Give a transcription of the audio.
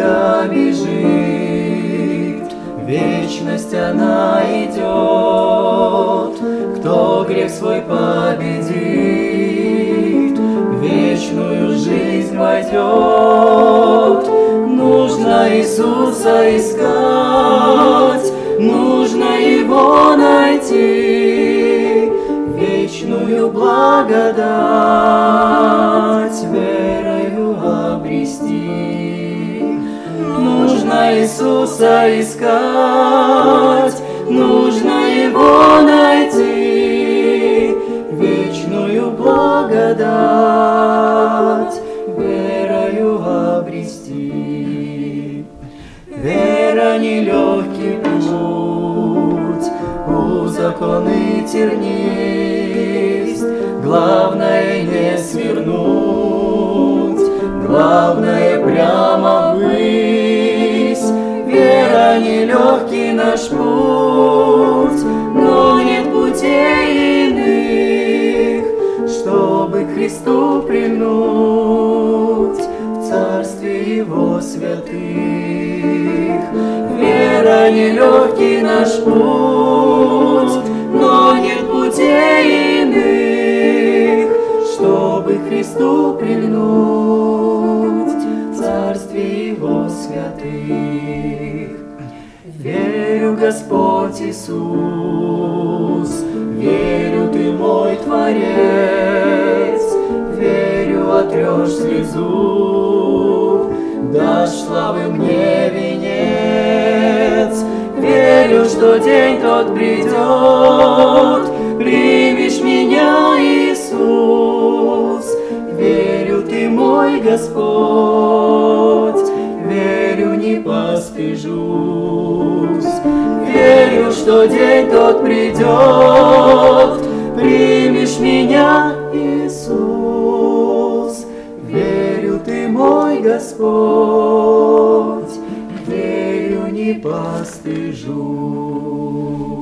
века бежит, вечность она идет. Кто грех свой победит, вечную жизнь войдет. Нужно Иисуса искать, нужно Его найти, вечную благодать верою обрести. Нужно Иисуса искать, нужно Его найти, вечную благодать верою обрести. Вера нелегкий путь, узок и тернист. Главное не свернуть, главное прямо ввысь. Вера нелегкий наш путь, но нет путей иных, чтобы к Христу прильнуть в Царстве Его святых. Вера нелегкий наш путь, но нет путей иных, чтобы к Христу прильнуть в Царстве Его святых. Верю, Господь Иисус, верю, Ты мой Творец, верю, отрешь слезу, дашь славы мне венец. Верю, что день тот придет, примешь меня, Иисус. Верю, Ты мой Господь, верю, не постыжусь. Верю, что день тот придет, примешь меня, Иисус. Верю, Ты мой Господь, верю, не постыжусь.